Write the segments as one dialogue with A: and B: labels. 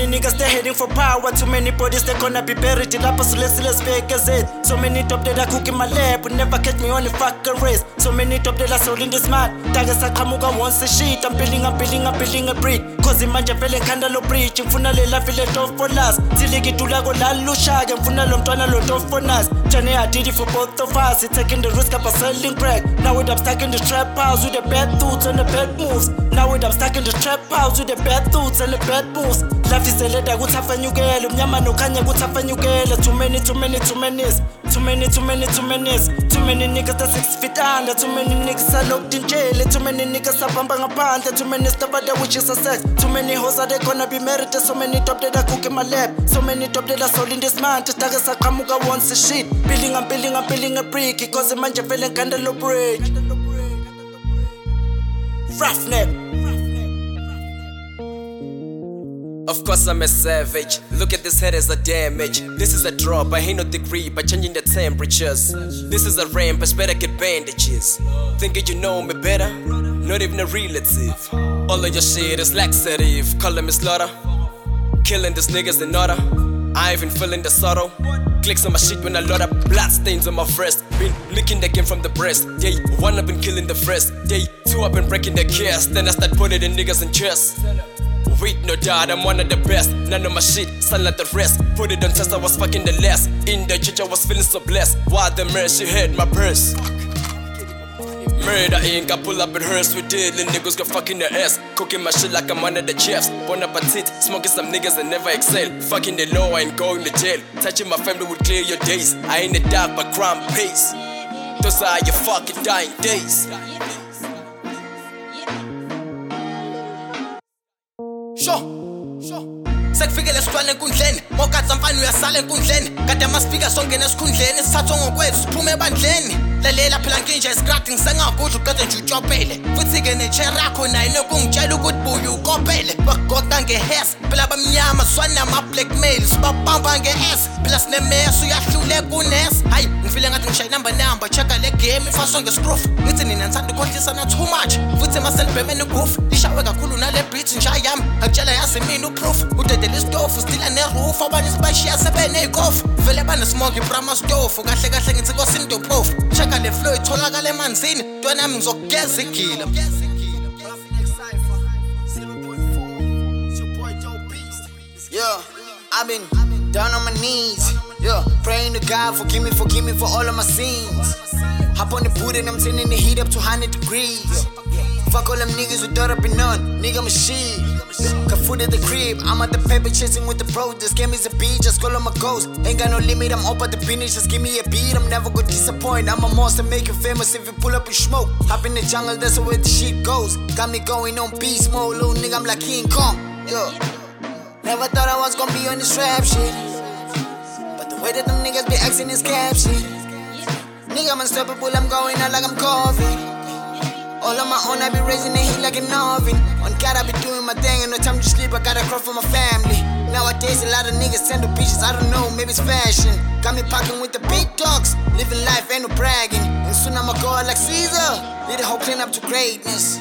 A: niggas, they're heading for power. Too many bodies, they're gonna be buried. Lapha so let's fake as it. So many top that I cook in my lab would never catch me on the fucking race. So many top that I sold in this man. Targets I come wants the shit. I'm building a brick. Cause in manje vele khanda lo bridge. Ngifuna le life le top for last. Silikidula go la lushage. Ngifuna lo mntwana lo top for nas. Johnny, I did it for both of us. It's taking the risk of selling crack. Now I'm stuck in the trap house with the bad thoughts and the bad moves. Now I'm stuck in the trap house with the bad thoughts and the bad moves. Life is a letter, good half a new girl. Mnyama no kanya, good half a new girl. Too many. Too many niggas that 6 feet under. Too many niggas are locked in jail. Too many niggas are bumping a pant. Too many stuff out there which is a sex. Too many hoes are they gonna be married. So many top that I cook in my lab. So many top that I sold in this man. Just targets I come wants the shit. Building a brick. Because the man just feeling kinda low break. Roughneck.
B: Of course I'm a savage. Look at this head as a damage. This is a drop, I ain't no degree by changing the temperatures. This is a ramp, I better get bandages. Thinking you know me better? Not even a relative. All of your shit is laxative. Calling me slaughter. Killing these niggas in order. I ain't even feeling the sorrow. Clicks on my shit when I load up. Blood stains on my breast. Been licking the game from the breast. Yeah, one I've been killing the first. Yeah, two I've been breaking the cast. Then I start putting the niggas in chest. Wait, no doubt, I'm one of the best. None of my shit, sound like the rest. Put it on test, I was fucking the last. In the church, I was feeling so blessed. Why the mercy hit my purse? Murder ink, I pull up in hearse with deadly niggas got fucking their ass. Cooking my shit like I'm one of the chefs. Bon appetit, smoking some niggas that never excel. Fucking the law, I ain't going to jail. Touching my family would clear your days. I ain't the dark, but crime pays. Those are your fucking dying days. Sekufikele sithwane enkundleni mokatsa mfana uyasala enkundleni kade amaspika songena esikhundleni sithathwa ngokwethu siphume ebandleni lalela phela nkinje iscratting ngisengakudla uqede nje utshopele futhi ke nechair yakho nayo nokungitshela ukuthi buya ukopele bagoda ngehes phela abamnyama swana ama blackmail sibabamba ngeS phela sinemeso uyahlule kunes hayi ngifile ngathi ngishaya number checka le game ifaswa ngescroof ngithi nina nithanda ukhohlisana too much futhi maselibhemene goof ishawe kakhulu nale beat nje yami akutshela yazi mina uproof udedele istofu stila neroof abanye sibashiya sebene ikofu vele banesmoke ibrama stove kahle kahle ngithi kosinto phofu checka le flow itholakala emanzini ntwana yami ngizokugeza igila
C: yeah I've been down on my knees yeah praying to God forgive me for all of my sins hop on the boot and I'm turning the heat up to 100 degrees fuck all them niggas who thought up and none nigga machine got food at the crib I'm at the paper chasing with the bro this game is a beat just call on my ghost ain't got no limit I'm up at the finish just give me a beat I'm never gonna disappoint I'm a monster make you famous if you pull up and smoke hop in the jungle that's where the shit goes got me going on beast mode little nigga I'm like King Kong yo never thought I was gonna be on this rap shit but the way that them niggas be acting is cap shit nigga I'm unstoppable I'm going out like I'm COVID all on my own, I be raising the heat like an oven. On God, I be doing my thing, and no time to sleep, I gotta cry for my family. Nowadays, a lot of niggas tend to bitches, I don't know, maybe it's fashion. Got me packing with the big dogs, living life, ain't no bragging. And soon I'ma go out like Caesar, lead the whole clean up to greatness.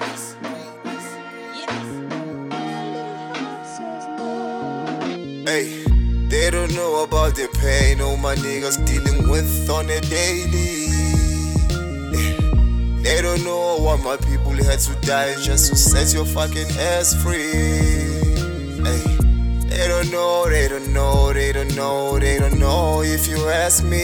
D: Hey, they don't know about the pain all my niggas dealing with on a daily. They don't know why my people had to die just to set your fucking ass free. Hey, they don't know if you ask me.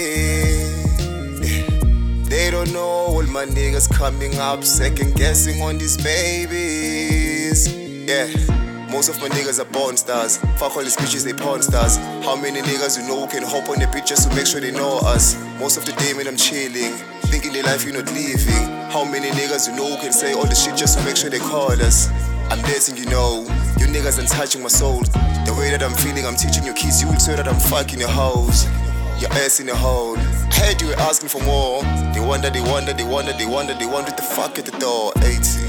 D: They don't know all my niggas coming up second guessing on these babies. Yeah, most of my niggas are born stars. Fuck all these bitches, they porn stars. How many niggas you know who can hop on the pictures to make sure they know us? Most of the day when I'm chilling, thinking their life you're not leaving. How many niggas you know who can say all the shit just to make sure they call us? I'm letting you know, you niggas ain't touching my soul. The way that I'm feeling, I'm teaching your kids, you will say that I'm fucking your hoes. Your ass in a hole. I heard you were asking for more. They wonder, what the fuck at the door. 80.